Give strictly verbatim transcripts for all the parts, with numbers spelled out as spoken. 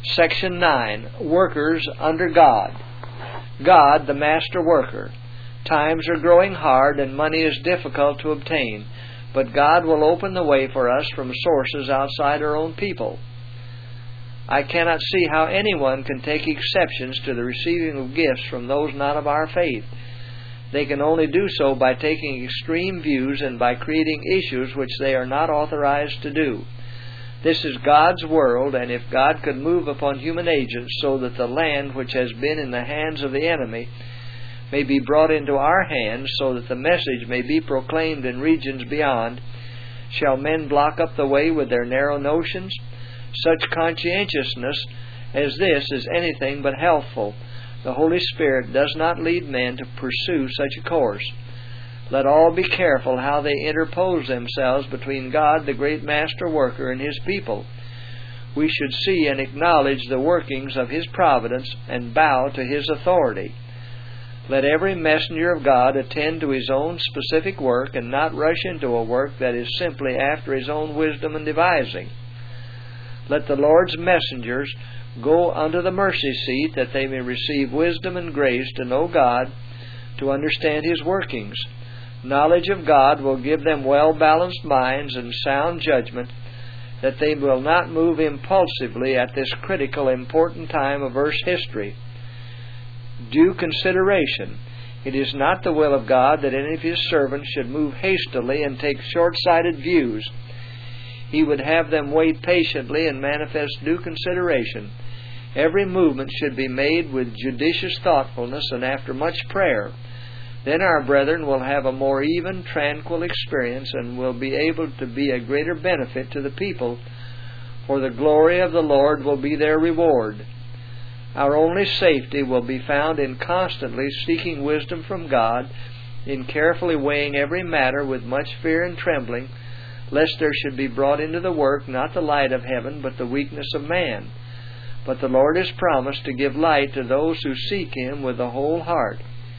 Section nine. Workers under God. God, the master worker. Times are growing hard and money is difficult to obtain, but God will open the way for us from sources outside our own people. I cannot see how anyone can take exceptions to the receiving of gifts from those not of our faith. They can only do so by taking extreme views and by creating issues which they are not authorized to do. This is God's world, and if God could move upon human agents so that the land which has been in the hands of the enemy may be brought into our hands, so that the message may be proclaimed in regions beyond, shall men block up the way with their narrow notions? Such conscientiousness as this is anything but healthful. The Holy Spirit does not lead men to pursue such a course. Let all be careful how they interpose themselves between God, the great master worker, and His people. We should see and acknowledge the workings of His providence and bow to His authority. Let every messenger of God attend to his own specific work and not rush into a work that is simply after his own wisdom and devising. Let the Lord's messengers go unto the mercy seat that they may receive wisdom and grace to know God, to understand His workings. Knowledge of God will give them well-balanced minds and sound judgment, that they will not move impulsively at this critical, important time of earth's history. Due consideration. It is not the will of God that any of His servants should move hastily and take short-sighted views. He would have them wait patiently and manifest due consideration. Every movement should be made with judicious thoughtfulness and after much prayer. Then our brethren will have a more even, tranquil experience and will be able to be a greater benefit to the people, for the glory of the Lord will be their reward. Our only safety will be found in constantly seeking wisdom from God, in carefully weighing every matter with much fear and trembling, lest there should be brought into the work not the light of heaven, but the weakness of man. But the Lord has promised to give light to those who seek Him with the whole heart.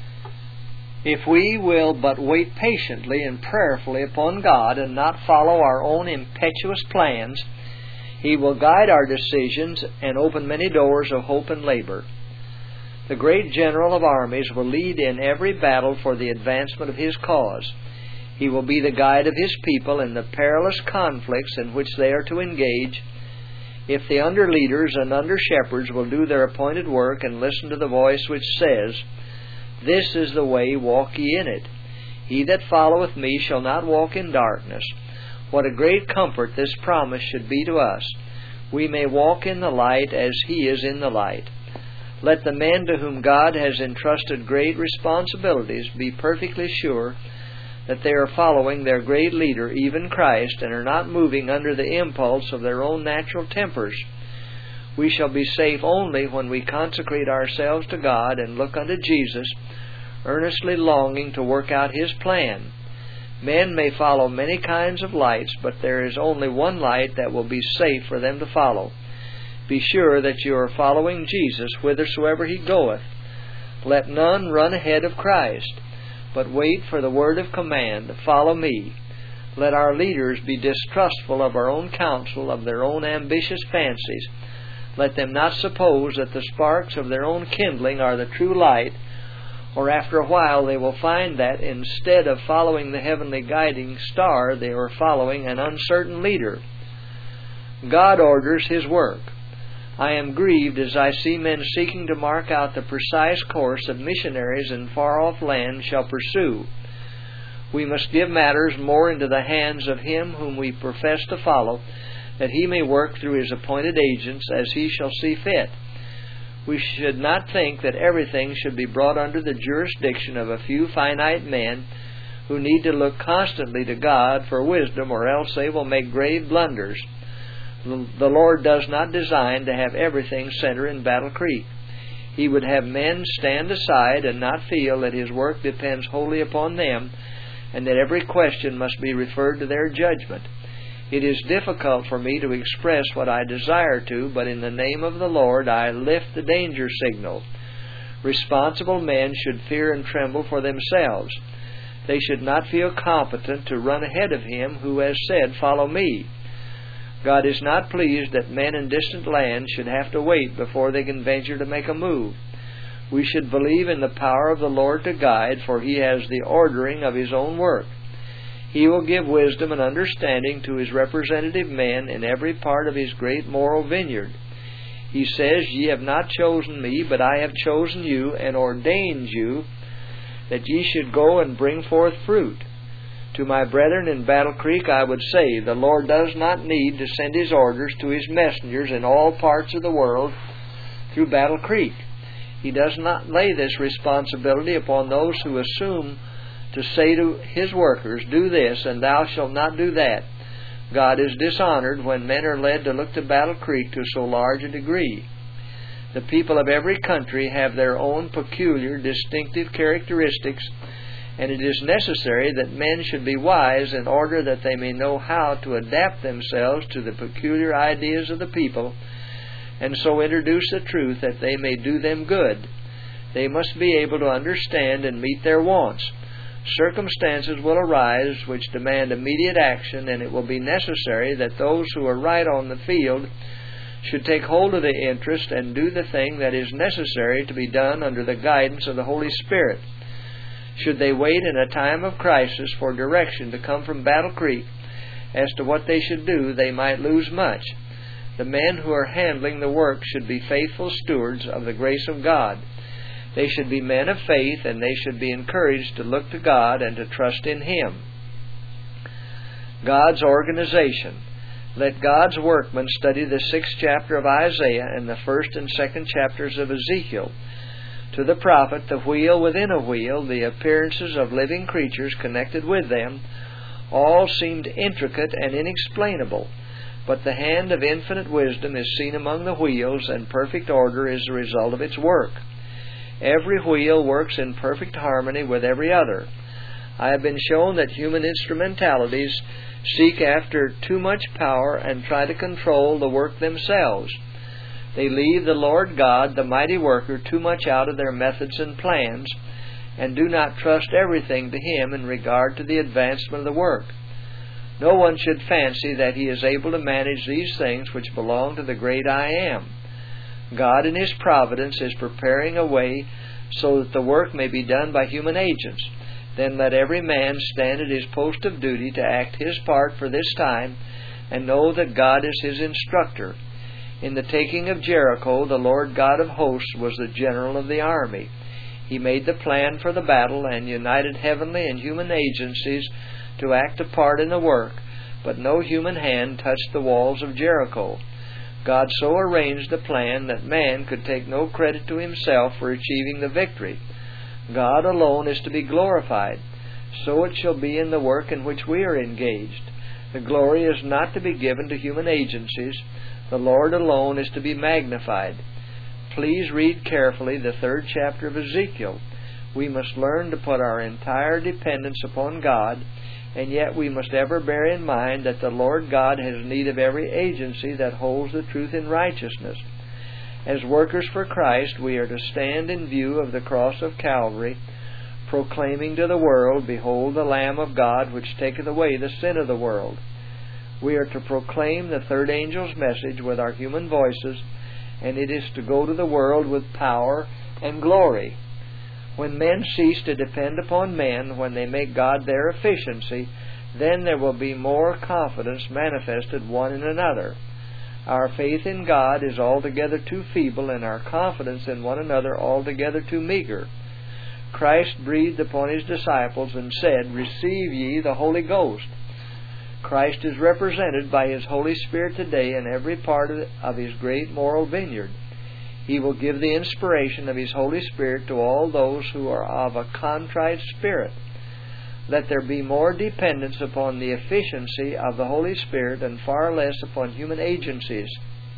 If we will but wait patiently and prayerfully upon God and not follow our own impetuous plans, He will guide our decisions and open many doors of hope and labor. The great general of armies will lead in every battle for the advancement of His cause. He will be the guide of His people in the perilous conflicts in which they are to engage. If the under-leaders and under-shepherds will do their appointed work and listen to the voice which says, "This is the way, walk ye in it. He that followeth me shall not walk in darkness." What a great comfort this promise should be to us. We may walk in the light as He is in the light. Let the men to whom God has entrusted great responsibilities be perfectly sure that they are following their great leader, even Christ, and are not moving under the impulse of their own natural tempers. We shall be safe only when we consecrate ourselves to God and look unto Jesus, earnestly longing to work out His plan. Men may follow many kinds of lights, but there is only one light that will be safe for them to follow. Be sure that you are following Jesus whithersoever He goeth. Let none run ahead of Christ, but wait for the word of command, "Follow me." Let our leaders be distrustful of our own counsel, of their own ambitious fancies. Let them not suppose that the sparks of their own kindling are the true light, or after a while they will find that, instead of following the heavenly guiding star, they are following an uncertain leader. God orders His work. I am grieved as I see men seeking to mark out the precise course that missionaries in far-off lands shall pursue. We must give matters more into the hands of Him whom we profess to follow, that He may work through His appointed agents as He shall see fit. We should not think that everything should be brought under the jurisdiction of a few finite men who need to look constantly to God for wisdom, or else they will make grave blunders. The Lord does not design to have everything center in Battle Creek. He would have men stand aside and not feel that His work depends wholly upon them, and that every question must be referred to their judgment. It is difficult for me to express what I desire to, but in the name of the Lord I lift the danger signal. Responsible men should fear and tremble for themselves. They should not feel competent to run ahead of Him who has said, "Follow me." God is not pleased that men in distant lands should have to wait before they can venture to make a move. We should believe in the power of the Lord to guide, for He has the ordering of His own work. He will give wisdom and understanding to His representative men in every part of His great moral vineyard. He says, Ye have not chosen me, but I have chosen you and ordained you that ye should go and bring forth fruit. To my brethren in Battle Creek I would say, the Lord does not need to send His orders to His messengers in all parts of the world through Battle Creek. He does not lay this responsibility upon those who assume to say to His workers, Do this, and thou shalt not do that. God is dishonored when men are led to look to Battle Creek to so large a degree. The people of every country have their own peculiar, distinctive characteristics, and it is necessary that men should be wise in order that they may know how to adapt themselves to the peculiar ideas of the people, and so introduce the truth that they may do them good. They must be able to understand and meet their wants. Circumstances will arise which demand immediate action, and it will be necessary that those who are right on the field should take hold of the interest and do the thing that is necessary to be done under the guidance of the Holy Spirit. Should they wait in a time of crisis for direction to come from Battle Creek as to what they should do, they might lose much. The men who are handling the work should be faithful stewards of the grace of God. They should be men of faith, and they should be encouraged to look to God and to trust in Him. God's organization. Let God's workmen study the sixth chapter of Isaiah and the first and second chapters of Ezekiel. To the prophet, the wheel within a wheel, the appearances of living creatures connected with them, all seemed intricate and inexplainable. But the hand of infinite wisdom is seen among the wheels, and perfect order is the result of its work. Every wheel works in perfect harmony with every other. I have been shown that human instrumentalities seek after too much power and try to control the work themselves. They leave the Lord God, the mighty worker, too much out of their methods and plans, and do not trust everything to Him in regard to the advancement of the work. No one should fancy that he is able to manage these things which belong to the great I Am. God in His providence is preparing a way so that the work may be done by human agents. Then let every man stand at his post of duty to act his part for this time, and know that God is his instructor. In the taking of Jericho, the Lord God of hosts was the general of the army. He made the plan for the battle and united heavenly and human agencies to act a part in the work, but no human hand touched the walls of Jericho. God so arranged the plan that man could take no credit to himself for achieving the victory. God alone is to be glorified. So it shall be in the work in which we are engaged. The glory is not to be given to human agencies. The Lord alone is to be magnified. Please read carefully the third chapter of Ezekiel. We must learn to put our entire dependence upon God, and yet we must ever bear in mind that the Lord God has need of every agency that holds the truth in righteousness. As workers for Christ, we are to stand in view of the cross of Calvary, proclaiming to the world, Behold the Lamb of God, which taketh away the sin of the world. We are to proclaim the third angel's message with our human voices, and it is to go to the world with power and glory. When men cease to depend upon men, when they make God their efficiency, then there will be more confidence manifested one in another. Our faith in God is altogether too feeble, and our confidence in one another altogether too meager. Christ breathed upon His disciples and said, Receive ye the Holy Ghost. Christ is represented by His Holy Spirit today in every part of His great moral vineyard. He will give the inspiration of His Holy Spirit to all those who are of a contrite spirit. Let there be more dependence upon the efficiency of the Holy Spirit and far less upon human agencies.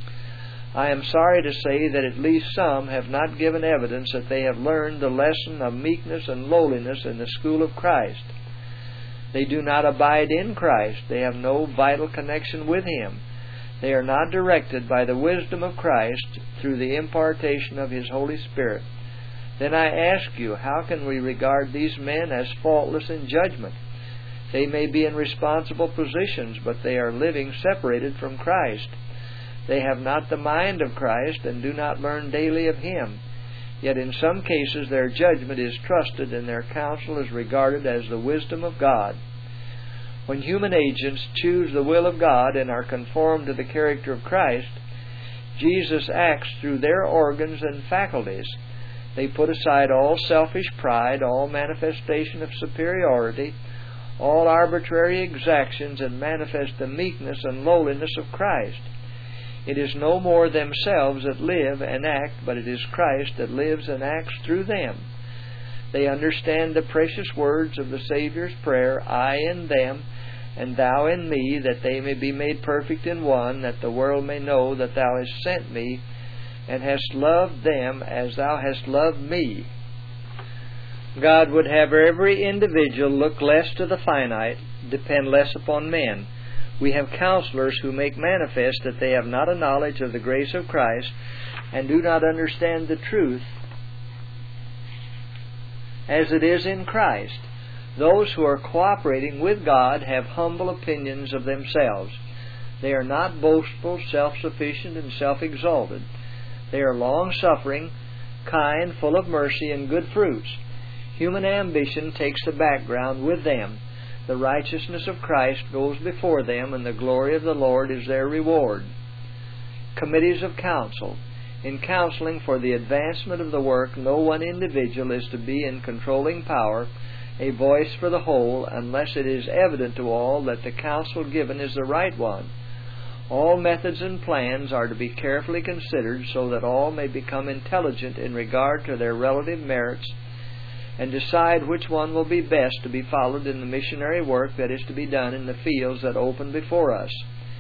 I am sorry to say that at least some have not given evidence that they have learned the lesson of meekness and lowliness in the school of Christ. They do not abide in Christ. They have no vital connection with Him. They are not directed by the wisdom of Christ through the impartation of His Holy Spirit. Then I ask you, how can we regard these men as faultless in judgment? They may be in responsible positions, but they are living separated from Christ. They have not the mind of Christ and do not learn daily of Him. Yet in some cases their judgment is trusted and their counsel is regarded as the wisdom of God. When human agents choose the will of God and are conformed to the character of Christ, Jesus acts through their organs and faculties. They put aside all selfish pride, all manifestation of superiority, all arbitrary exactions, and manifest the meekness and lowliness of Christ. It is no more themselves that live and act, but it is Christ that lives and acts through them. They understand the precious words of the Savior's prayer, I in them, and Thou in me, that they may be made perfect in one, that the world may know that Thou hast sent me, and hast loved them as Thou hast loved me. God would have every individual look less to the finite, depend less upon men. We have counselors who make manifest that they have not a knowledge of the grace of Christ and do not understand the truth as it is in Christ. Those who are cooperating with God have humble opinions of themselves. They are not boastful, self-sufficient, and self-exalted. They are long-suffering, kind, full of mercy and good fruits. Human ambition takes the background with them. The righteousness of Christ goes before them, and the glory of the Lord is their reward. Committees of counsel. In counseling for the advancement of the work, no one individual is to be in controlling power, a voice for the whole, unless it is evident to all that the counsel given is the right one. All methods and plans are to be carefully considered so that all may become intelligent in regard to their relative merits and decide which one will be best to be followed in the missionary work that is to be done in the fields that open before us.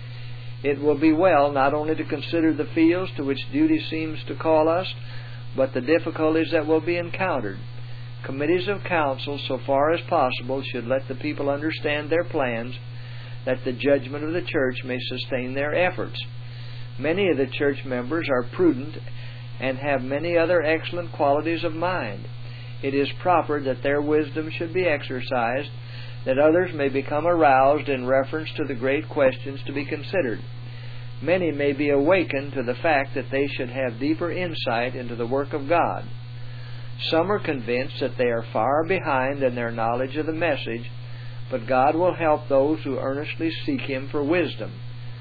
It will be well not only to consider the fields to which duty seems to call us, but the difficulties that will be encountered. Committees of counsel, so far as possible, should let the people understand their plans, that the judgment of the church may sustain their efforts. Many of the church members are prudent and have many other excellent qualities of mind. It is proper that their wisdom should be exercised, that others may become aroused in reference to the great questions to be considered. Many may be awakened to the fact that they should have deeper insight into the work of God. Some are convinced that they are far behind in their knowledge of the message, but God will help those who earnestly seek Him for wisdom.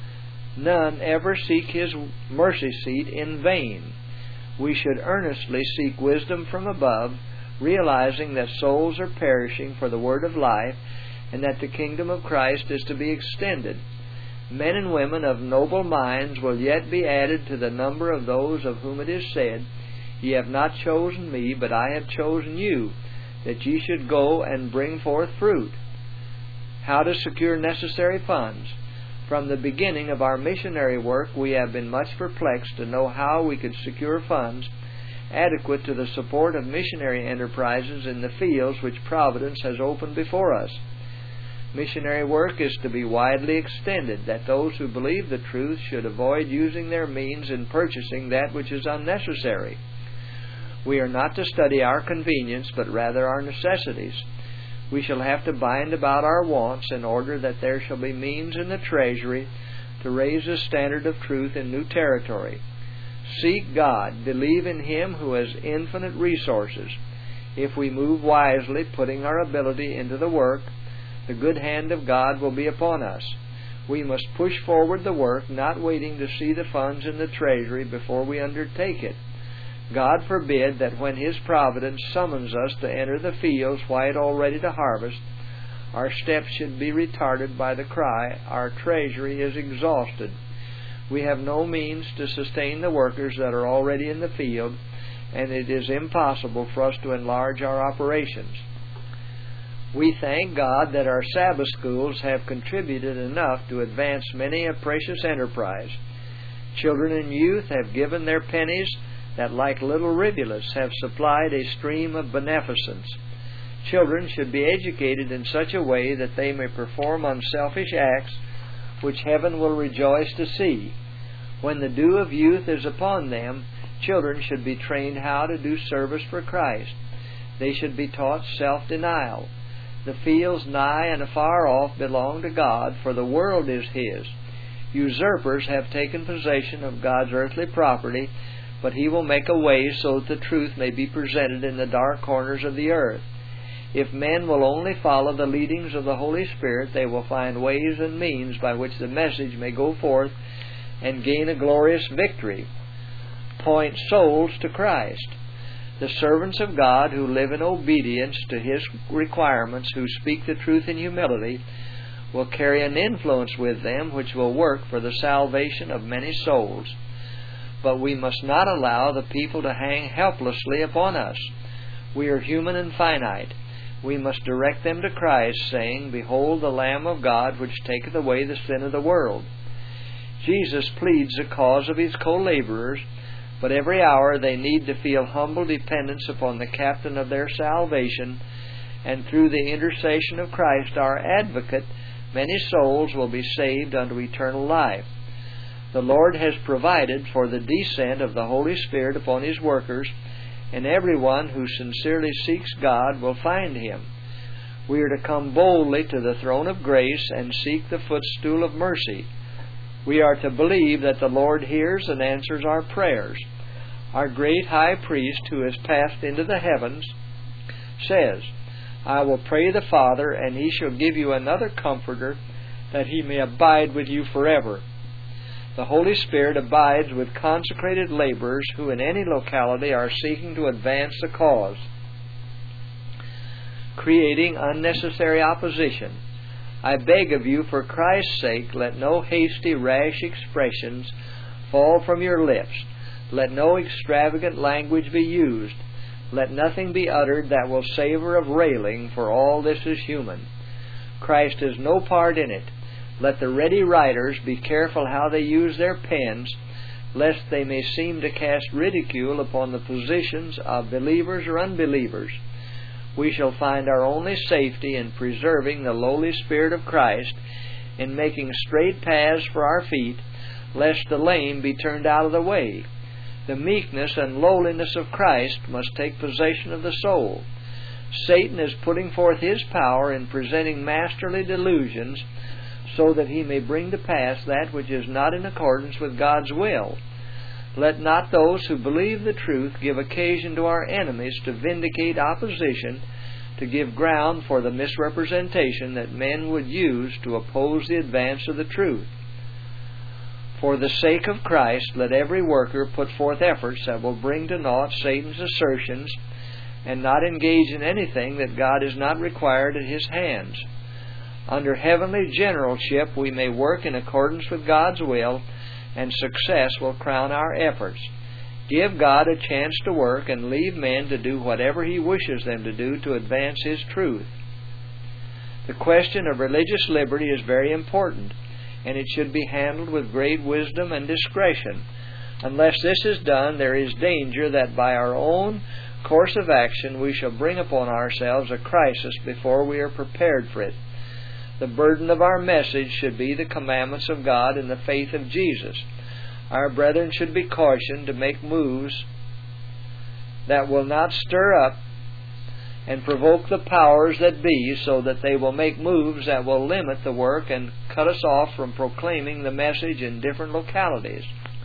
None ever seek His mercy seat in vain. We should earnestly seek wisdom from above, realizing that souls are perishing for the word of life, and that the kingdom of Christ is to be extended. Men and women of noble minds will yet be added to the number of those of whom it is said, Ye have not chosen me, but I have chosen you, that ye should go and bring forth fruit. How to secure necessary funds. From the beginning of our missionary work, we have been much perplexed to know how we could secure funds adequate to the support of missionary enterprises in the fields which Providence has opened before us. Missionary work is to be widely extended, that those who believe the truth should avoid using their means in purchasing that which is unnecessary. We are not to study our convenience, but rather our necessities. We shall have to bind about our wants in order that there shall be means in the treasury to raise the standard of truth in new territory. Seek God, believe in Him who has infinite resources. If we move wisely, putting our ability into the work, the good hand of God will be upon us. We must push forward the work, not waiting to see the funds in the treasury before we undertake it. God forbid that when His providence summons us to enter the fields white already to harvest, our steps should be retarded by the cry, Our treasury is exhausted. We have no means to sustain the workers that are already in the field, and it is impossible for us to enlarge our operations. We thank God that our Sabbath schools have contributed enough to advance many a precious enterprise. Children and youth have given their pennies that, like little rivulets, have supplied a stream of beneficence. Children should be educated in such a way that they may perform unselfish acts which heaven will rejoice to see. When the dew of youth is upon them, children should be trained how to do service for Christ. They should be taught self-denial. The fields nigh and afar off belong to God, for the world is His. Usurpers have taken possession of God's earthly property, but He will make a way so that the truth may be presented in the dark corners of the earth. If men will only follow the leadings of the Holy Spirit, they will find ways and means by which the message may go forth and gain a glorious victory. Point souls to Christ. The servants of God who live in obedience to His requirements, who speak the truth in humility, will carry an influence with them which will work for the salvation of many souls. But we must not allow the people to hang helplessly upon us. We are human and finite. We must direct them to Christ, saying, "Behold the Lamb of God, which taketh away the sin of the world." Jesus pleads the cause of His co-laborers, but every hour they need to feel humble dependence upon the captain of their salvation, and through the intercession of Christ our advocate, many souls will be saved unto eternal life. The Lord has provided for the descent of the Holy Spirit upon His workers, and everyone who sincerely seeks God will find Him. We are to come boldly to the throne of grace and seek the footstool of mercy. We are to believe that the Lord hears and answers our prayers. Our great high priest, who has passed into the heavens, says, "I will pray the Father, and He shall give you another Comforter, that He may abide with you forever." The Holy Spirit abides with consecrated laborers who in any locality are seeking to advance the cause. Creating unnecessary opposition. I beg of you, for Christ's sake, let no hasty, rash expressions fall from your lips. Let no extravagant language be used. Let nothing be uttered that will savor of railing, for all this is human. Christ has no part in it. Let the ready writers be careful how they use their pens, lest they may seem to cast ridicule upon the positions of believers or unbelievers. We shall find our only safety in preserving the lowly spirit of Christ, in making straight paths for our feet, lest the lame be turned out of the way. The meekness and lowliness of Christ must take possession of the soul. Satan is putting forth his power in presenting masterly delusions, so that he may bring to pass that which is not in accordance with God's will. Let not those who believe the truth give occasion to our enemies to vindicate opposition, to give ground for the misrepresentation that men would use to oppose the advance of the truth. For the sake of Christ, let every worker put forth efforts that will bring to naught Satan's assertions, and not engage in anything that God is not required at his hands. Under heavenly generalship we may work in accordance with God's will, and success will crown our efforts. Give God a chance to work, and leave men to do whatever He wishes them to do to advance His truth. The question of religious liberty is very important, and it should be handled with great wisdom and discretion. Unless this is done, there is danger that by our own course of action we shall bring upon ourselves a crisis before we are prepared for it. The burden of our message should be the commandments of God and the faith of Jesus. Our brethren should be cautioned to make moves that will not stir up and provoke the powers that be, so that they will make moves that will limit the work and cut us off from proclaiming the message in different localities.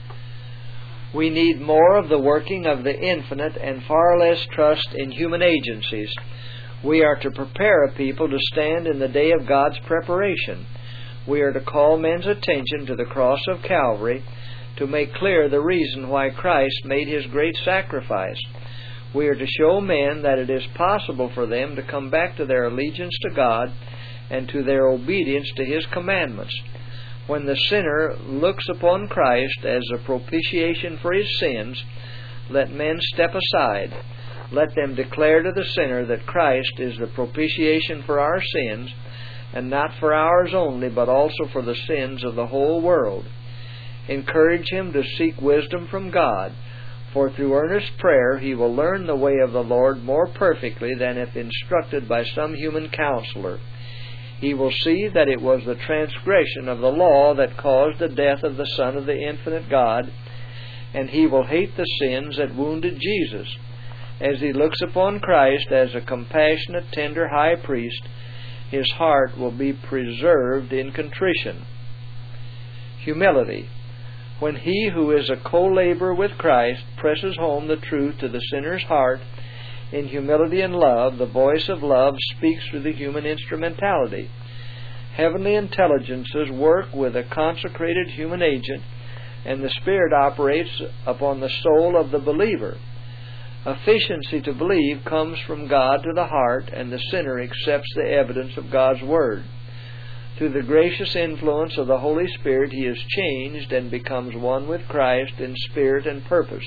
We need more of the working of the infinite and far less trust in human agencies. We are to prepare a people to stand in the day of God's preparation. We are to call men's attention to the cross of Calvary, to make clear the reason why Christ made His great sacrifice. We are to show men that it is possible for them to come back to their allegiance to God and to their obedience to His commandments. When the sinner looks upon Christ as a propitiation for his sins, let men step aside. Let them declare to the sinner that Christ is the propitiation for our sins, and not for ours only, but also for the sins of the whole world. Encourage him to seek wisdom from God, for through earnest prayer he will learn the way of the Lord more perfectly than if instructed by some human counselor. He will see that it was the transgression of the law that caused the death of the Son of the infinite God, and he will hate the sins that wounded Jesus. As he looks upon Christ as a compassionate, tender high priest, his heart will be preserved in contrition. Humility. When he who is a co-laborer with Christ presses home the truth to the sinner's heart in humility and love, the voice of love speaks through the human instrumentality. Heavenly intelligences work with a consecrated human agent, and the Spirit operates upon the soul of the believer. Efficiency to believe comes from God to the heart, and the sinner accepts the evidence of God's Word. Through the gracious influence of the Holy Spirit, he is changed and becomes one with Christ in spirit and purpose.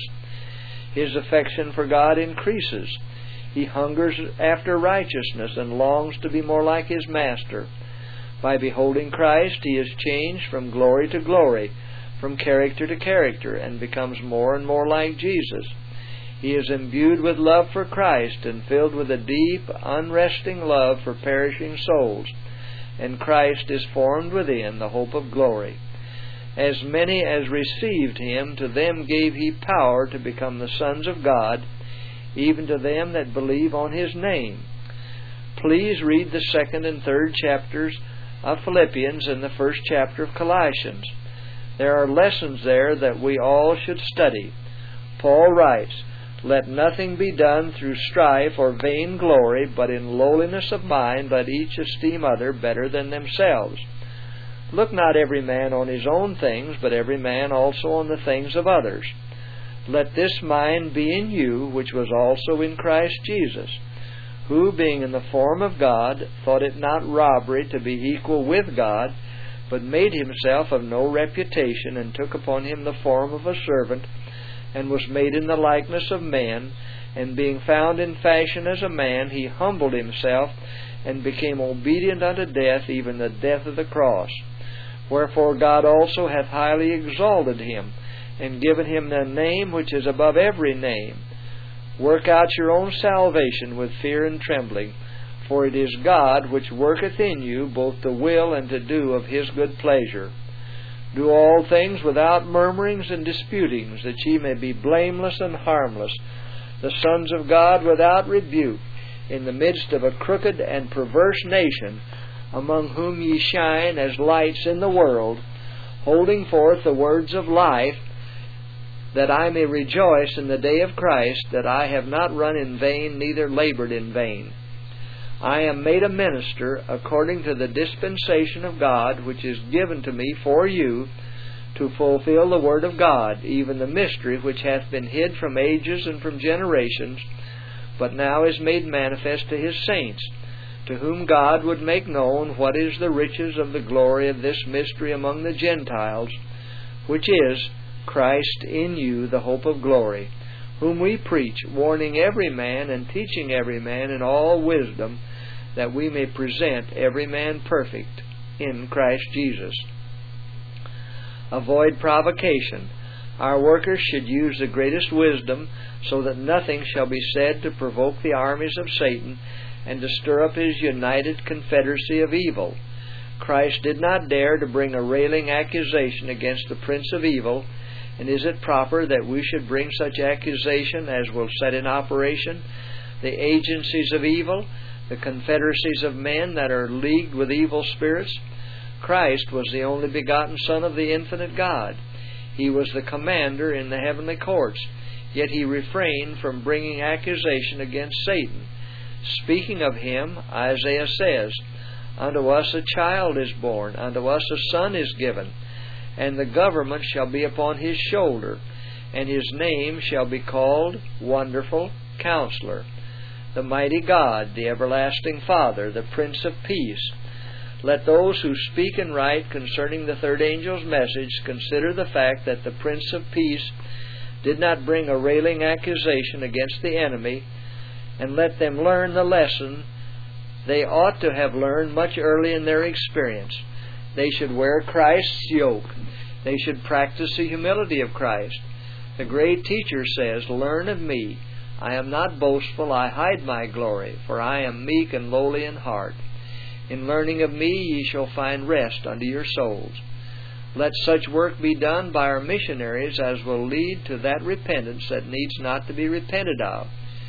His affection for God increases. He hungers after righteousness and longs to be more like his Master. By beholding Christ, he is changed from glory to glory, from character to character, and becomes more and more like Jesus. He is imbued with love for Christ and filled with a deep, unresting love for perishing souls, and Christ is formed within the hope of glory. As many as received him, to them gave he power to become the sons of God, even to them that believe on his name. Please read the second and third chapters of Philippians and the first chapter of Colossians. There are lessons there that we all should study. Paul writes, "Let nothing be done through strife or vain glory, but in lowliness of mind let each esteem other better than themselves. Look not every man on his own things, but every man also on the things of others. Let this mind be in you, which was also in Christ Jesus, who, being in the form of God, thought it not robbery to be equal with God, but made himself of no reputation, and took upon him the form of a servant, and was made in the likeness of men, and being found in fashion as a man, he humbled himself, and became obedient unto death, even the death of the cross. Wherefore God also hath highly exalted him, and given him the name which is above every name. Work out your own salvation with fear and trembling, for it is God which worketh in you both to will and to do of his good pleasure. Do all things without murmurings and disputings, that ye may be blameless and harmless, the sons of God without rebuke, in the midst of a crooked and perverse nation, among whom ye shine as lights in the world, holding forth the words of life, that I may rejoice in the day of Christ, that I have not run in vain, neither labored in vain. I am made a minister according to the dispensation of God, which is given to me for you, to fulfill the word of God, even the mystery which hath been hid from ages and from generations, but now is made manifest to his saints, to whom God would make known what is the riches of the glory of this mystery among the Gentiles, which is Christ in you, the hope of glory, whom we preach, warning every man and teaching every man in all wisdom, that we may present every man perfect in Christ Jesus. Avoid provocation. Our workers should use the greatest wisdom, so that nothing shall be said to provoke the armies of Satan and to stir up his united confederacy of evil. Christ did not dare to bring a railing accusation against the prince of evil, and is it proper that we should bring such accusation as will set in operation the agencies of evil, the confederacies of men that are leagued with evil spirits? Christ was the only begotten Son of the infinite God. He was the commander in the heavenly courts, yet he refrained from bringing accusation against Satan. Speaking of him, Isaiah says, "Unto us a child is born, unto us a son is given, and the government shall be upon his shoulder, and his name shall be called Wonderful Counselor, the Mighty God, the Everlasting Father, the Prince of Peace." Let those who speak and write concerning the third angel's message consider the fact that the Prince of Peace did not bring a railing accusation against the enemy, and let them learn the lesson they ought to have learned much early in their experience. They should wear Christ's yoke. They should practice the humility of Christ. The great teacher says, "Learn of me. I am not boastful, I hide my glory, for I am meek and lowly in heart. In learning of me ye shall find rest unto your souls." Let such work be done by our missionaries as will lead to that repentance that needs not to be repented of.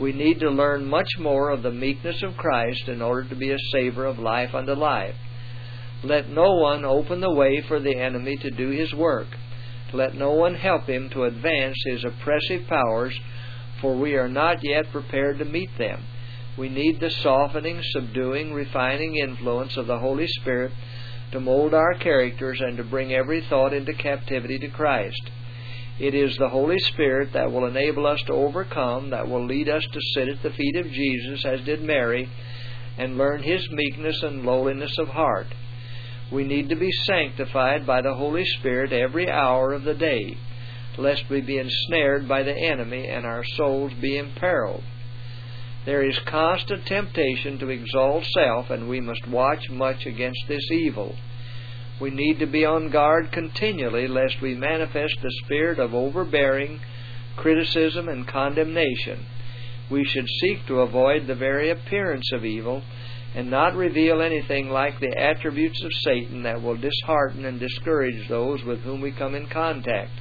We need to learn much more of the meekness of Christ in order to be a savor of life unto life. Let no one open the way for the enemy to do his work. Let no one help him to advance his oppressive powers, for we are not yet prepared to meet them. We need the softening, subduing, refining influence of the Holy Spirit to mold our characters and to bring every thought into captivity to Christ. It is the Holy Spirit that will enable us to overcome, that will lead us to sit at the feet of Jesus, as did Mary, and learn His meekness and lowliness of heart. We need to be sanctified by the Holy Spirit every hour of the day, lest we be ensnared by the enemy and our souls be imperiled. There is constant temptation to exalt self, and we must watch much against this evil. We need to be on guard continually, lest we manifest the spirit of overbearing criticism and condemnation. We should seek to avoid the very appearance of evil, and not reveal anything like the attributes of Satan that will dishearten and discourage those with whom we come in contact.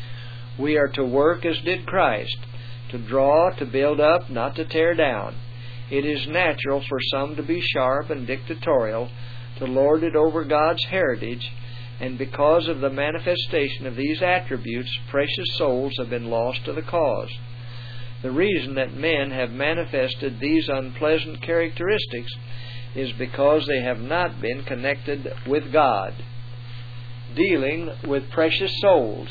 We are to work as did Christ, to draw, to build up, not to tear down. It is natural for some to be sharp and dictatorial, to lord it over God's heritage, and because of the manifestation of these attributes, precious souls have been lost to the cause. The reason that men have manifested these unpleasant characteristics is because they have not been connected with God. Dealing with precious souls.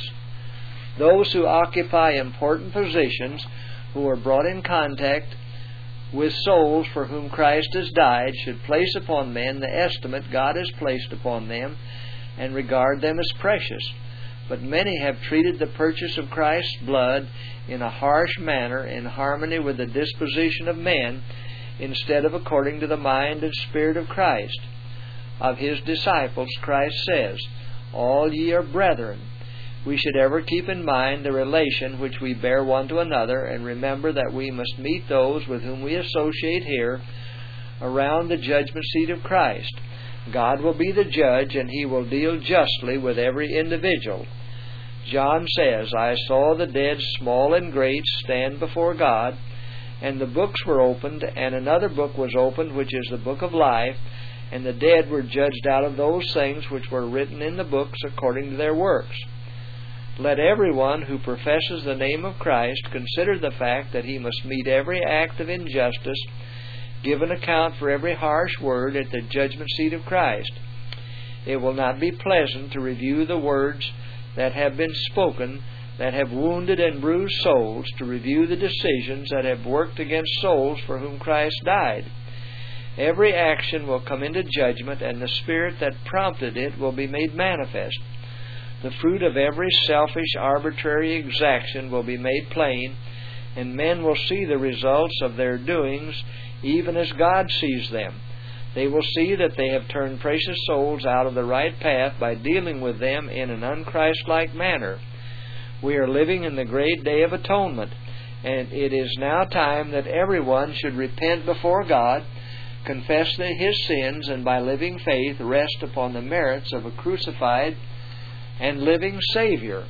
Those who occupy important positions, who are brought in contact with souls for whom Christ has died, should place upon men the estimate God has placed upon them and regard them as precious. But many have treated the purchase of Christ's blood in a harsh manner, in harmony with the disposition of men, instead of according to the mind and spirit of Christ. Of His disciples, Christ says, "All ye are brethren." We should ever keep in mind the relation which we bear one to another, and remember that we must meet those with whom we associate here around the judgment seat of Christ. God will be the judge, and He will deal justly with every individual. John says, "I saw the dead, small and great, stand before God, and the books were opened, and another book was opened, which is the book of life, and the dead were judged out of those things which were written in the books according to their works." Let everyone who professes the name of Christ consider the fact that he must meet every act of injustice, give an account for every harsh word at the judgment seat of Christ. It will not be pleasant to review the words that have been spoken, that have wounded and bruised souls, to review the decisions that have worked against souls for whom Christ died. Every action will come into judgment, and the spirit that prompted it will be made manifest. The fruit of every selfish, arbitrary exaction will be made plain, and men will see the results of their doings even as God sees them. They will see that they have turned precious souls out of the right path by dealing with them in an un-Christ-like manner. We are living in the great day of atonement, and it is now time that everyone should repent before God, confess His sins, and by living faith rest upon the merits of a crucified and living Savior.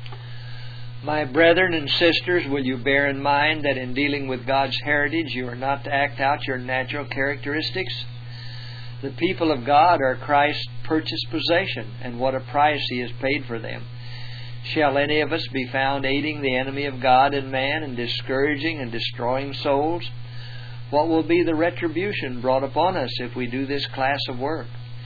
My brethren and sisters, will you bear in mind that in dealing with God's heritage, you are not to act out your natural characteristics? The people of God are Christ's purchased possession, and what a price He has paid for them. Shall any of us be found aiding the enemy of God and man, and discouraging and destroying souls? What will be the retribution brought upon us if we do this class of work?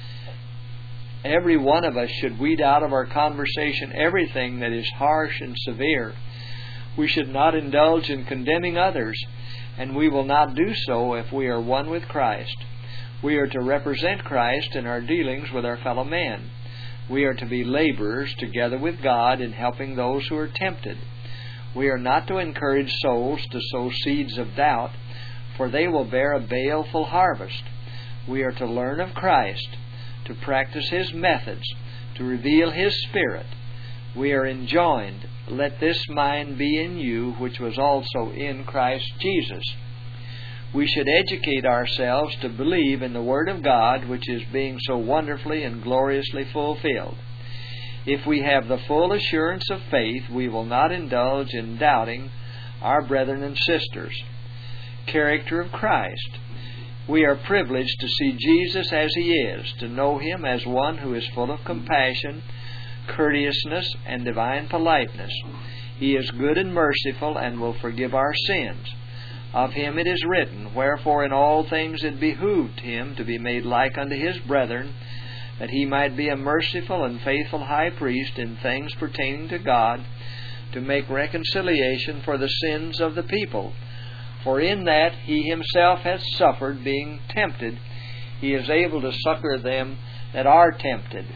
Every one of us should weed out of our conversation everything that is harsh and severe. We should not indulge in condemning others, and we will not do so if we are one with Christ. We are to represent Christ in our dealings with our fellow men. We are to be laborers together with God in helping those who are tempted. We are not to encourage souls to sow seeds of doubt, for they will bear a baleful harvest. We are to learn of Christ, to practice His methods, to reveal His Spirit. We are enjoined, "Let this mind be in you, which was also in Christ Jesus." We should educate ourselves to believe in the Word of God, which is being so wonderfully and gloriously fulfilled. If we have the full assurance of faith, we will not indulge in doubting our brethren and sisters. character of Christ. We are privileged to see Jesus as He is, to know Him as one who is full of compassion, courteousness, and divine politeness. He is good and merciful and will forgive our sins. Of Him it is written, Wherefore in all things it behooved Him to be made like unto His brethren, that He might be a merciful and faithful high priest in things pertaining to God, to make reconciliation for the sins of the people. For in that He Himself hath suffered, being tempted, He is able to succor them that are tempted.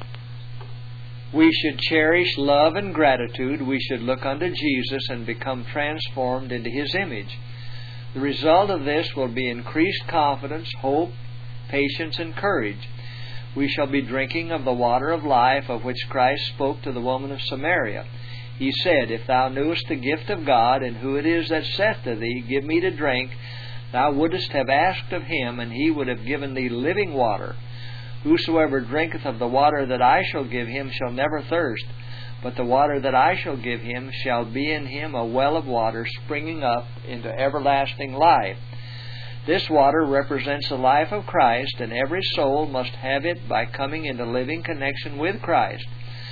We should cherish love and gratitude. We should look unto Jesus and become transformed into His image. The result of this will be increased confidence, hope, patience, and courage. We shall be drinking of the water of life of which Christ spoke to the woman of Samaria. He said, If thou knewest the gift of God, and who it is that saith to thee, Give me to drink, thou wouldest have asked of Him, and He would have given thee living water. Whosoever drinketh of the water that I shall give him shall never thirst, but the water that I shall give him shall be in him a well of water springing up into everlasting life. This water represents the life of Christ, and every soul must have it by coming into living connection with Christ.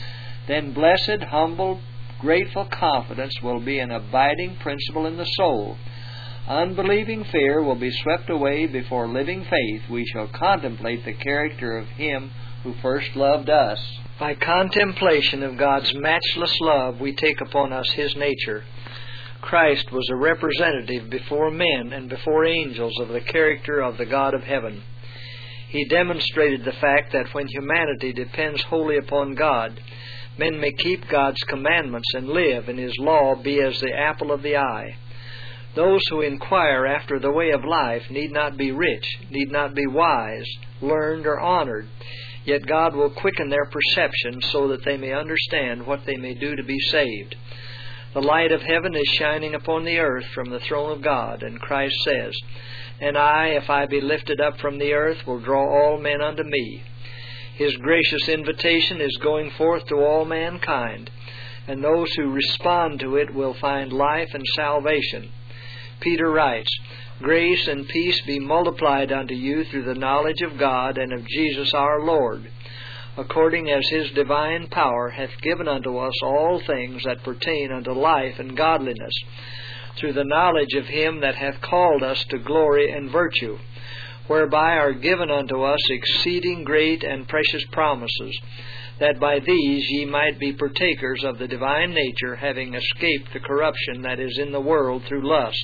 Then blessed, humble, grateful confidence will be an abiding principle in the soul. Unbelieving fear will be swept away before living faith. We shall contemplate the character of Him who first loved us. By contemplation of God's matchless love, we take upon us His nature. Christ was a representative before men and before angels of the character of the God of heaven. He demonstrated the fact that when humanity depends wholly upon God, men may keep God's commandments and live, and His law be as the apple of the eye. Those who inquire after the way of life need not be rich, need not be wise, learned, or honored. Yet God will quicken their perception so that they may understand what they may do to be saved. The light of heaven is shining upon the earth from the throne of God, and Christ says, And I, if I be lifted up from the earth, will draw all men unto me. His gracious invitation is going forth to all mankind, and those who respond to it will find life and salvation. Peter writes, Grace and peace be multiplied unto you through the knowledge of God and of Jesus our Lord, according as His divine power hath given unto us all things that pertain unto life and godliness, through the knowledge of Him that hath called us to glory and virtue, whereby are given unto us exceeding great and precious promises, that by these ye might be partakers of the divine nature, having escaped the corruption that is in the world through lust.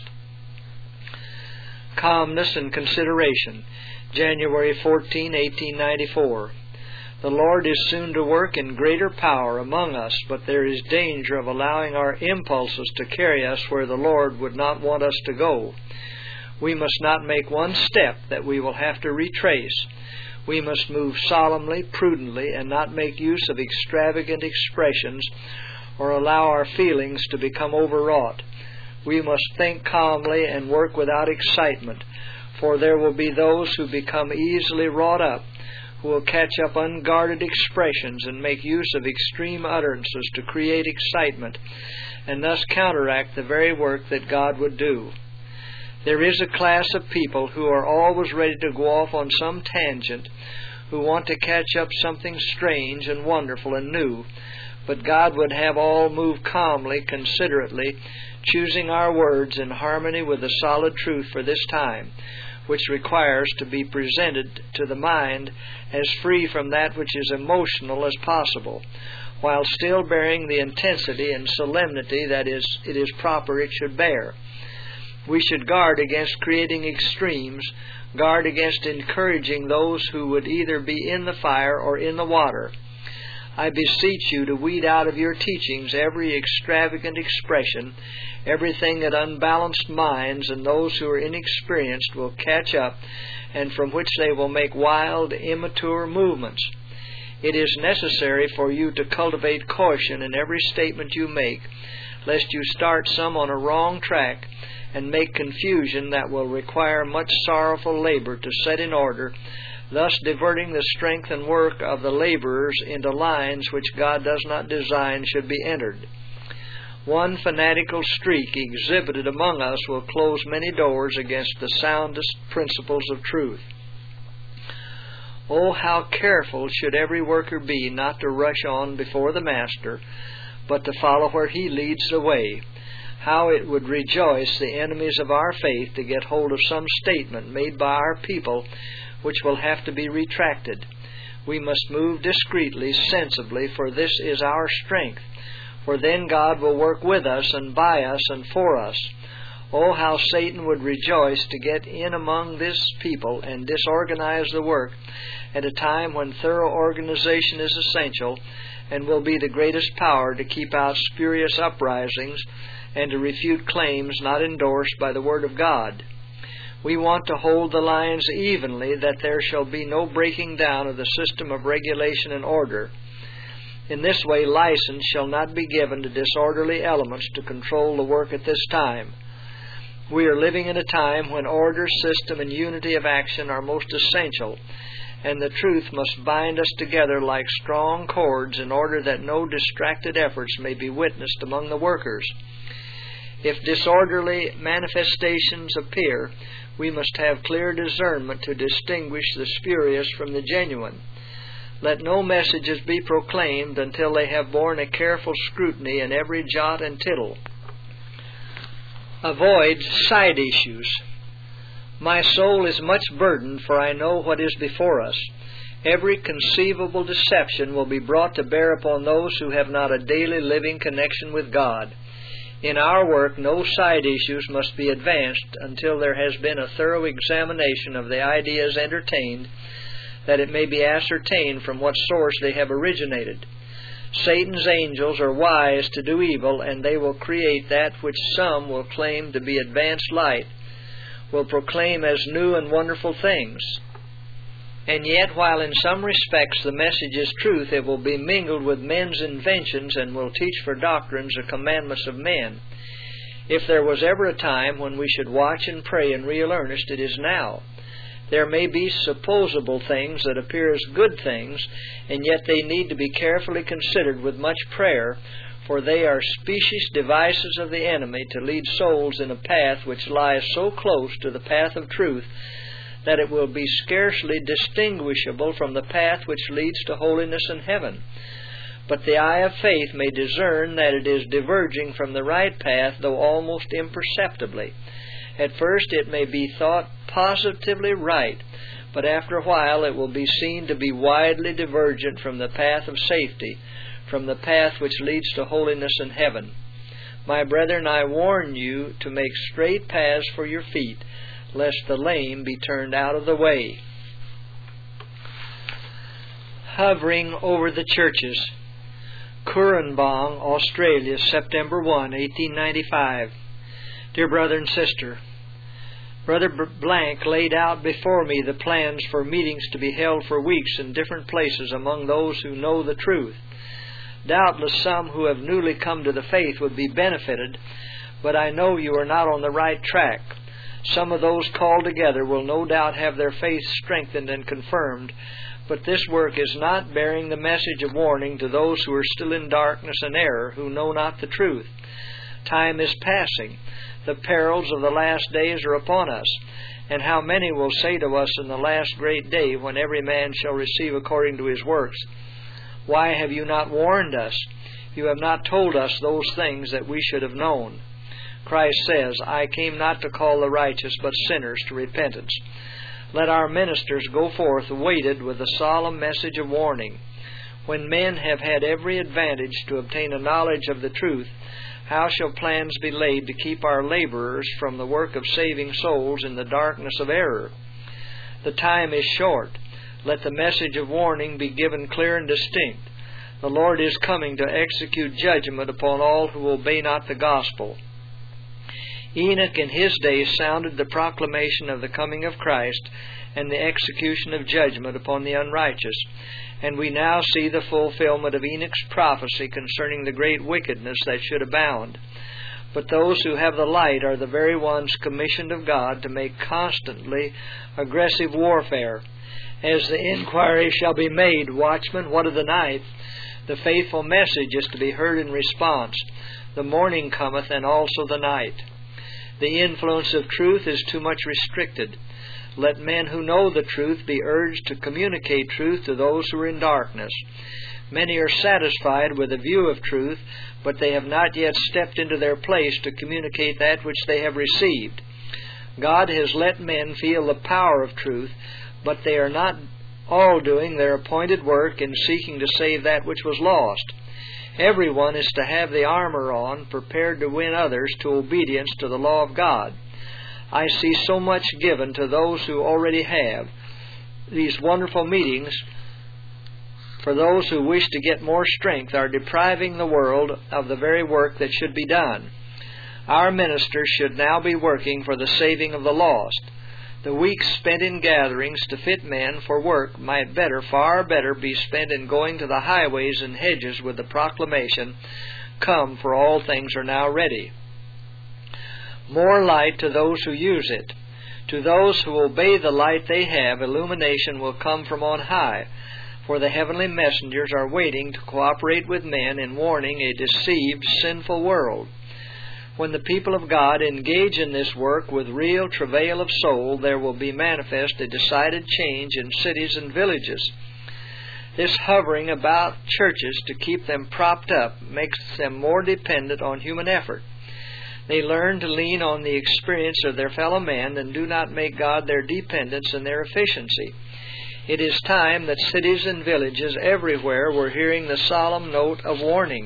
Calmness and consideration. January fourteenth, eighteen ninety-four. The Lord is soon to work in greater power among us, but there is danger of allowing our impulses to carry us where the Lord would not want us to go. We must not make one step that we will have to retrace. We must move solemnly, prudently, and not make use of extravagant expressions or allow our feelings to become overwrought. We must think calmly and work without excitement, for there will be those who become easily wrought up, who will catch up unguarded expressions and make use of extreme utterances to create excitement, and thus counteract the very work that God would do. There is a class of people who are always ready to go off on some tangent, who want to catch up something strange and wonderful and new, but God would have all move calmly, considerately, choosing our words in harmony with the solid truth for this time, which requires to be presented to the mind as free from that which is emotional as possible, while still bearing the intensity and solemnity that is it is proper it should bear. We should guard against creating extremes, guard against encouraging those who would either be in the fire or in the water. I beseech you to weed out of your teachings every extravagant expression, everything that unbalanced minds and those who are inexperienced will catch up, and from which they will make wild, immature movements. It is necessary for you to cultivate caution in every statement you make, lest you start some on a wrong track and make confusion that will require much sorrowful labor to set in order, thus diverting the strength and work of the laborers into lines which God does not design should be entered. One fanatical streak exhibited among us will close many doors against the soundest principles of truth. Oh, how careful should every worker be not to rush on before the Master, but to follow where He leads the way. How it would rejoice the enemies of our faith to get hold of some statement made by our people which will have to be retracted. We must move discreetly, sensibly, for this is our strength. For then God will work with us and by us and for us. Oh, how Satan would rejoice to get in among this people and disorganize the work at a time when thorough organization is essential and will be the greatest power to keep out spurious uprisings and to refute claims not endorsed by the Word of God. We want to hold the lines evenly, that there shall be no breaking down of the system of regulation and order. In this way, license shall not be given to disorderly elements to control the work at this time. We are living in a time when order, system, and unity of action are most essential, and the truth must bind us together like strong cords in order that no distracted efforts may be witnessed among the workers. If disorderly manifestations appear, we must have clear discernment to distinguish the spurious from the genuine. Let no messages be proclaimed until they have borne a careful scrutiny in every jot and tittle. Avoid side issues. My soul is much burdened, for I know what is before us. Every conceivable deception will be brought to bear upon those who have not a daily living connection with God. In our work, no side issues must be advanced until there has been a thorough examination of the ideas entertained, that it may be ascertained from what source they have originated. Satan's angels are wise to do evil, and they will create that which some will claim to be advanced light, will proclaim as new and wonderful things. And yet, while in some respects the message is truth, it will be mingled with men's inventions and will teach for doctrines the commandments of men. If there was ever a time when we should watch and pray in real earnest, it is now. There may be supposable things that appear as good things, and yet they need to be carefully considered with much prayer, for they are specious devices of the enemy to lead souls in a path which lies so close to the path of truth that it will be scarcely distinguishable from the path which leads to holiness and heaven. But the eye of faith may discern that it is diverging from the right path, though almost imperceptibly. At first it may be thought positively right, but after a while it will be seen to be widely divergent from the path of safety, from the path which leads to holiness and heaven. My brethren, I warn you to make straight paths for your feet, lest the lame be turned out of the way. Hovering over the churches. Currumbong, Australia, September first, eighteen ninety-five. Dear brother and sister, Brother Blank laid out before me the plans for meetings to be held for weeks in different places among those who know the truth. Doubtless some who have newly come to the faith would be benefited, but I know you are not on the right track. Some of those called together will no doubt have their faith strengthened and confirmed, but this work is not bearing the message of warning to those who are still in darkness and error, who know not the truth. Time is passing. The perils of the last days are upon us. And how many will say to us in the last great day, when every man shall receive according to his works, "Why have you not warned us? You have not told us those things that we should have known." Christ says, "I came not to call the righteous, but sinners to repentance." Let our ministers go forth weighted with a solemn message of warning. When men have had every advantage to obtain a knowledge of the truth, how shall plans be laid to keep our laborers from the work of saving souls in the darkness of error? The time is short. Let the message of warning be given clear and distinct. The Lord is coming to execute judgment upon all who obey not the gospel. Enoch in his day sounded the proclamation of the coming of Christ and the execution of judgment upon the unrighteous. And we now see the fulfillment of Enoch's prophecy concerning the great wickedness that should abound. But those who have the light are the very ones commissioned of God to make constantly aggressive warfare. As the inquiry shall be made, "Watchman, what of the night?" The faithful message is to be heard in response. The morning cometh, and also the night. The influence of truth is too much restricted. Let men who know the truth be urged to communicate truth to those who are in darkness. Many are satisfied with a view of truth, but they have not yet stepped into their place to communicate that which they have received. God has let men feel the power of truth, but they are not all doing their appointed work in seeking to save that which was lost. Everyone is to have the armor on, prepared to win others to obedience to the law of God. I see so much given to those who already have. These wonderful meetings, for those who wish to get more strength, are depriving the world of the very work that should be done. Our ministers should now be working for the saving of the lost. The weeks spent in gatherings to fit men for work might better, far better, be spent in going to the highways and hedges with the proclamation, "Come, for all things are now ready." More light to those who use it. To those who obey the light they have, illumination will come from on high, for the heavenly messengers are waiting to cooperate with men in warning a deceived, sinful world. When the people of God engage in this work with real travail of soul, there will be manifest a decided change in cities and villages. This hovering about churches to keep them propped up makes them more dependent on human effort. They learn to lean on the experience of their fellow men and do not make God their dependence and their efficiency. It is time that cities and villages everywhere were hearing the solemn note of warning.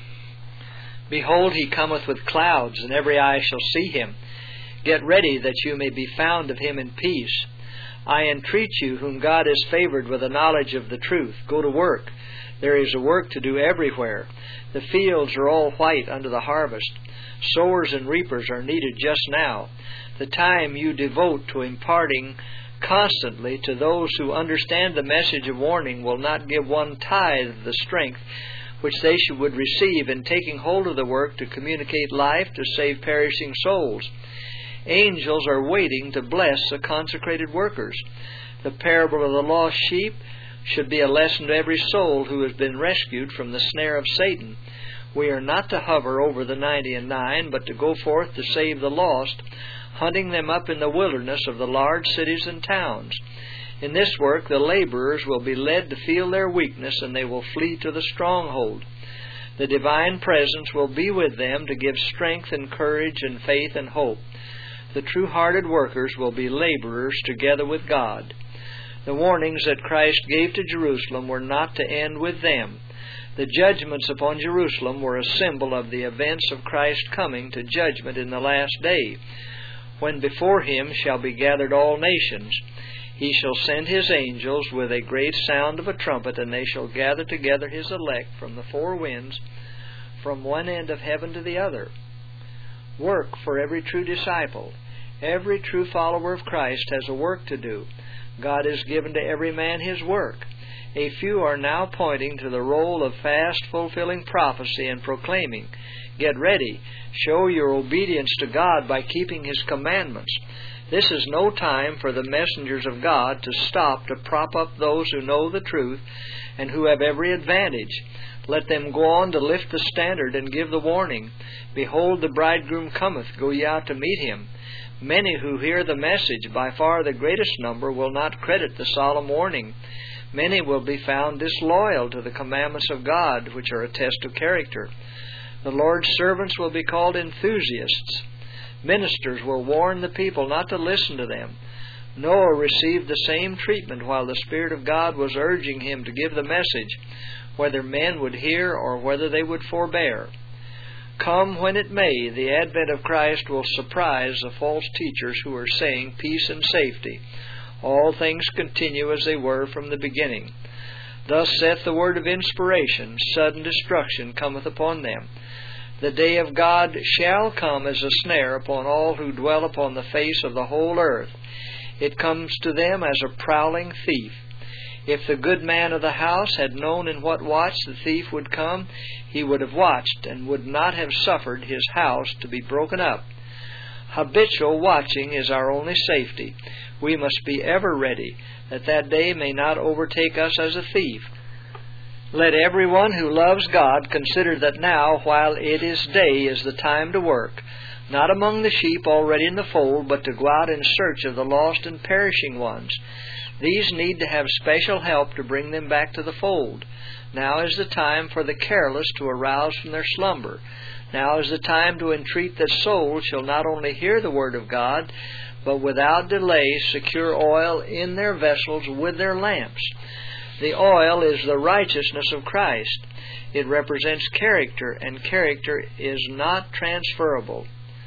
"Behold, he cometh with clouds, and every eye shall see him. Get ready, that you may be found of him in peace. I entreat you, whom God has favored with a knowledge of the truth, go to work. There is a work to do everywhere. The fields are all white unto the harvest. Sowers and reapers are needed just now. The time you devote to imparting constantly to those who understand the message of warning will not give one tithe of the strength which they should would receive in taking hold of the work to communicate life to save perishing souls. Angels are waiting to bless the consecrated workers. The parable of the lost sheep should be a lesson to every soul who has been rescued from the snare of Satan. We are not to hover over the ninety and nine, but to go forth to save the lost, hunting them up in the wilderness of the large cities and towns. In this work, the laborers will be led to feel their weakness, and they will flee to the stronghold. The divine presence will be with them to give strength and courage and faith and hope. The true-hearted workers will be laborers together with God. The warnings that Christ gave to Jerusalem were not to end with them. The judgments upon Jerusalem were a symbol of the events of Christ's coming to judgment in the last day, when before him shall be gathered all nations. He shall send his angels with a great sound of a trumpet, and they shall gather together his elect from the four winds, from one end of heaven to the other. Work for every true disciple. Every true follower of Christ has a work to do. God has given to every man his work. A few are now pointing to the role of fast fulfilling prophecy and proclaiming, "Get ready, show your obedience to God by keeping his commandments." This is no time for the messengers of God to stop to prop up those who know the truth and who have every advantage. Let them go on to lift the standard and give the warning, "Behold, the bridegroom cometh, go ye out to meet him." Many who hear the message, by far the greatest number, will not credit the solemn warning. Many will be found disloyal to the commandments of God, which are a test of character. The Lord's servants will be called enthusiasts. Ministers will warn the people not to listen to them. Noah received the same treatment while the Spirit of God was urging him to give the message, whether men would hear or whether they would forbear. Come when it may, the advent of Christ will surprise the false teachers who are saying peace and safety. All things continue as they were from the beginning. Thus saith the word of inspiration, sudden destruction cometh upon them. The day of God shall come as a snare upon all who dwell upon the face of the whole earth. It comes to them as a prowling thief. If the good man of the house had known in what watch the thief would come, he would have watched and would not have suffered his house to be broken up. Habitual watching is our only safety. We must be ever ready, that that day may not overtake us as a thief. Let everyone who loves God consider that now, while it is day, is the time to work, not among the sheep already in the fold, but to go out in search of the lost and perishing ones. These need to have special help to bring them back to the fold. Now is the time for the careless to arouse from their slumber. Now is the time to entreat that souls shall not only hear the word of God, but without delay secure oil in their vessels with their lamps. The oil is the righteousness of Christ. It represents character, and character is not transferable.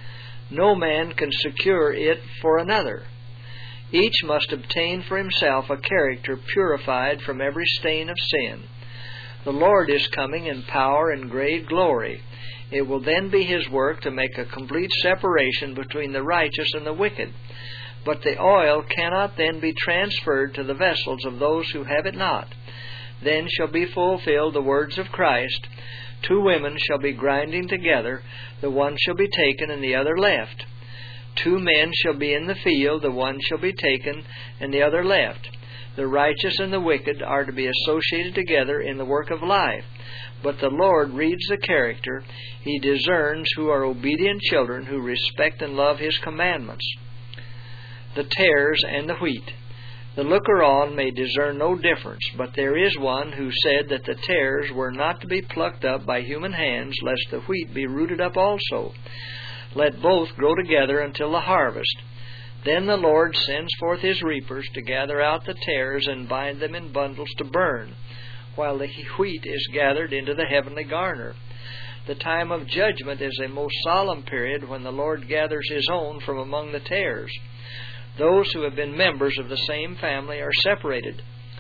No man can secure it for another. Each must obtain for himself a character purified from every stain of sin. The Lord is coming in power and great glory. It will then be His work to make a complete separation between the righteous and the wicked. But the oil cannot then be transferred to the vessels of those who have it not. Then shall be fulfilled the words of Christ, two women shall be grinding together, the one shall be taken and the other left. Two men shall be in the field, the one shall be taken and the other left. The righteous and the wicked are to be associated together in the work of life. But the Lord reads the character. He discerns who are obedient children, who respect and love His commandments. The tares and the wheat. The looker-on may discern no difference, but there is one who said that the tares were not to be plucked up by human hands, lest the wheat be rooted up also. Let both grow together until the harvest. Then the Lord sends forth His reapers to gather out the tares and bind them in bundles to burn, while the wheat is gathered into the heavenly garner. The time of judgment is a most solemn period when the Lord gathers His own from among the tares. Those who have been members of the same family are separated.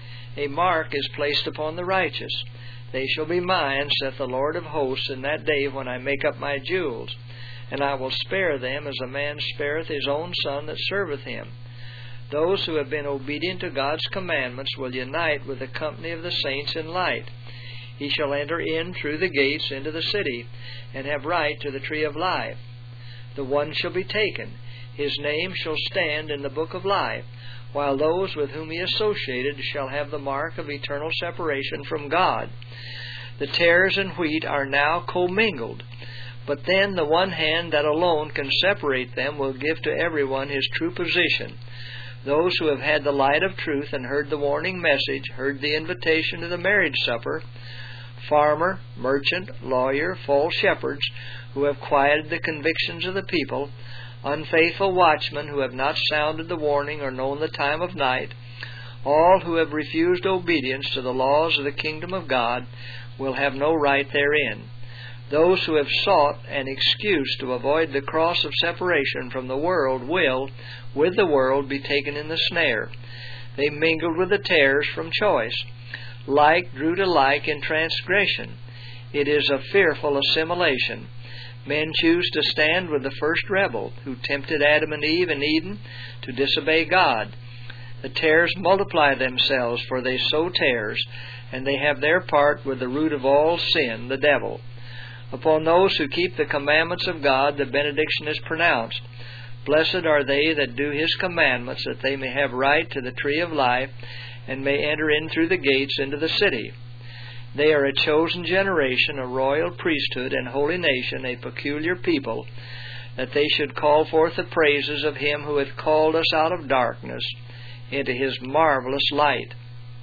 A mark is placed upon the righteous. They shall be mine, saith the Lord of hosts, in that day when I make up my jewels. And I will spare them as a man spareth his own son that serveth him. Those who have been obedient to God's commandments will unite with the company of the saints in light. He shall enter in through the gates into the city, and have right to the tree of life. The one shall be taken. His name shall stand in the book of life, while those with whom he associated shall have the mark of eternal separation from God. The tares and wheat are now commingled, but then the one hand that alone can separate them will give to everyone his true position. Those who have had the light of truth and heard the warning message, heard the invitation to the marriage supper, farmer, merchant, lawyer, false shepherds, who have quieted the convictions of the people, unfaithful watchmen who have not sounded the warning or known the time of night, all who have refused obedience to the laws of the kingdom of God will have no right therein. Those who have sought an excuse to avoid the cross of separation from the world will, with the world, be taken in the snare. They mingled with the tares from choice. Like drew to like in transgression. It is a fearful assimilation. Men choose to stand with the first rebel, who tempted Adam and Eve in Eden to disobey God. The tares multiply themselves, for they sow tares, and they have their part with the root of all sin, the devil. Upon those who keep the commandments of God, the benediction is pronounced. Blessed are they that do His commandments, that they may have right to the tree of life, and may enter in through the gates into the city. They are a chosen generation, a royal priesthood, and holy nation, a peculiar people, that they should call forth the praises of Him who hath called us out of darkness into His marvelous light.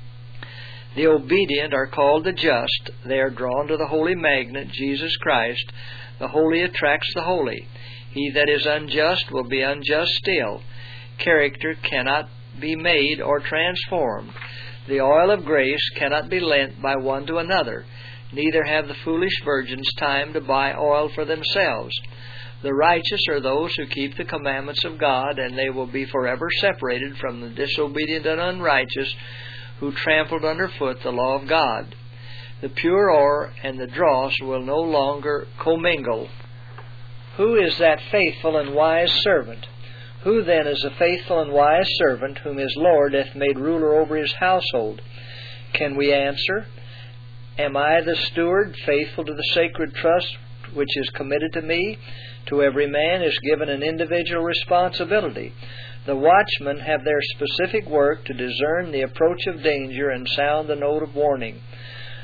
The obedient are called the just. They are drawn to the holy magnet, Jesus Christ. The holy attracts the holy. He that is unjust will be unjust still. Character cannot be made or transformed. The oil of grace cannot be lent by one to another. Neither have the foolish virgins time to buy oil for themselves. The righteous are those who keep the commandments of God, and they will be forever separated from the disobedient and unrighteous who trampled underfoot the law of God. The pure ore and the dross will no longer commingle. Who is that faithful and wise servant? Who then is a faithful and wise servant, whom his Lord hath made ruler over his household? Can we answer, Am I the steward, faithful to the sacred trust which is committed to me? To every man is given an individual responsibility. The watchmen have their specific work to discern the approach of danger and sound the note of warning.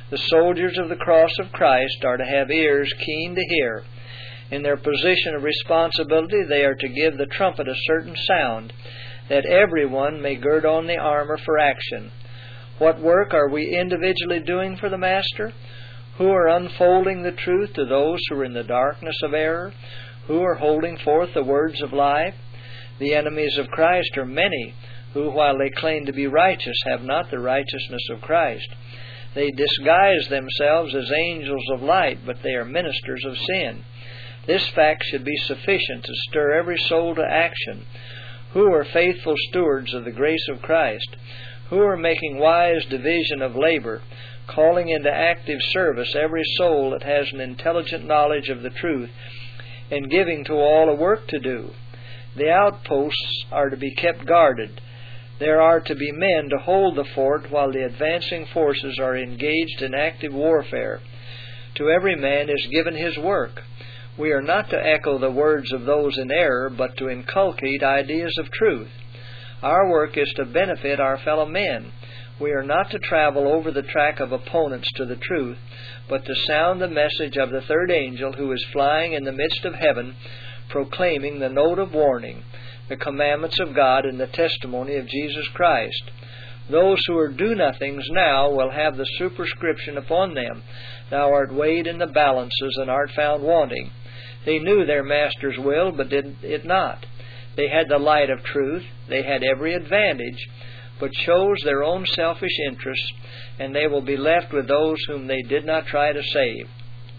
The soldiers of the cross of Christ are to have ears keen to hear. In their position of responsibility, they are to give the trumpet a certain sound, that everyone may gird on the armor for action. What work are we individually doing for the Master? Who are unfolding the truth to those who are in the darkness of error? Who are holding forth the words of life? The enemies of Christ are many, who, while they claim to be righteous, have not the righteousness of Christ. They disguise themselves as angels of light, but they are ministers of sin. This fact should be sufficient to stir every soul to action. Who are faithful stewards of the grace of Christ? Who are making wise division of labor, calling into active service every soul that has an intelligent knowledge of the truth, and giving to all a work to do? The outposts are to be kept guarded. There are to be men to hold the fort while the advancing forces are engaged in active warfare. To every man is given his work. We are not to echo the words of those in error, but to inculcate ideas of truth. Our work is to benefit our fellow men. We are not to travel over the track of opponents to the truth, but to sound the message of the third angel who is flying in the midst of heaven, proclaiming the note of warning, the commandments of God and the testimony of Jesus Christ. Those who are do-nothings now will have the superscription upon them, "Thou art weighed in the balances and art found wanting." They knew their Master's will, but did it not. They had the light of truth, they had every advantage, but chose their own selfish interests, and they will be left with those whom they did not try to save.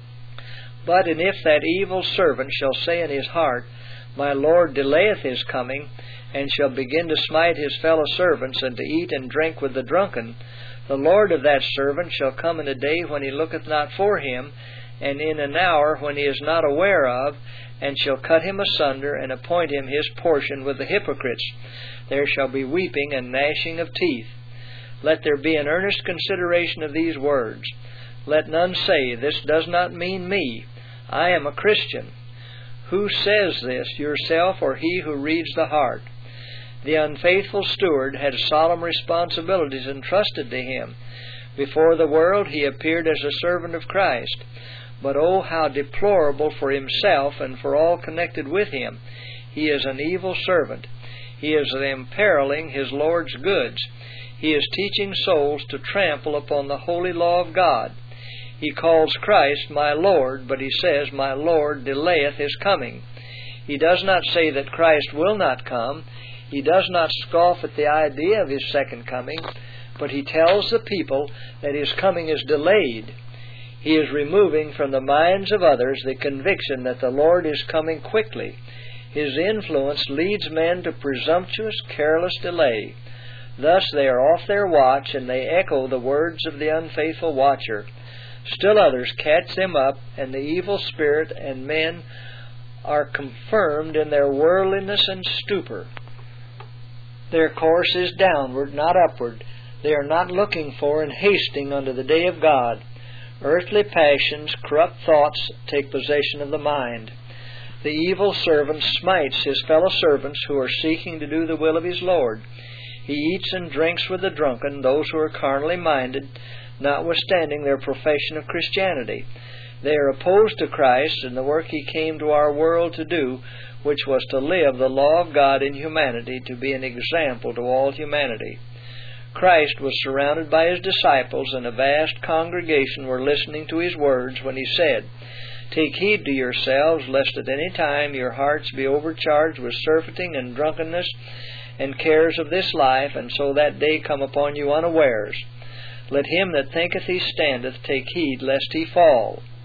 But, and if that evil servant shall say in his heart, "My Lord delayeth his coming," and shall begin to smite his fellow servants, and to eat and drink with the drunken, the Lord of that servant shall come in a day when he looketh not for him, and in an hour when he is not aware of, and shall cut him asunder, and appoint him his portion with the hypocrites. There shall be weeping and gnashing of teeth. Let there be an earnest consideration of these words. Let none say, "This does not mean me. I am a Christian." Who says this, yourself or he who reads the heart? The unfaithful steward had solemn responsibilities entrusted to him. Before the world he appeared as a servant of Christ. But oh, how deplorable for himself and for all connected with him. He is an evil servant. He is imperiling his Lord's goods. He is teaching souls to trample upon the holy law of God. He calls Christ my Lord, but he says, "My Lord delayeth his coming." He does not say that Christ will not come. He does not scoff at the idea of his second coming, but he tells the people that his coming is delayed. He is removing from the minds of others the conviction that the Lord is coming quickly. His influence leads men to presumptuous, careless delay. Thus they are off their watch, and they echo the words of the unfaithful watcher. Still others catch them up, and the evil spirit and men are confirmed in their worldliness and stupor. Their course is downward, not upward. They are not looking for and hasting unto the day of God. Earthly passions, corrupt thoughts take possession of the mind. The evil servant smites his fellow servants who are seeking to do the will of his Lord. He eats and drinks with the drunken, those who are carnally minded, notwithstanding their profession of Christianity. They are opposed to Christ and the work He came to our world to do, which was to live the law of God in humanity, to be an example to all humanity. Christ was surrounded by His disciples, and a vast congregation were listening to His words when He said, "Take heed to yourselves, lest at any time your hearts be overcharged with surfeiting and drunkenness and cares of this life, and so that day come upon you unawares. Let him that thinketh he standeth take heed lest he fall."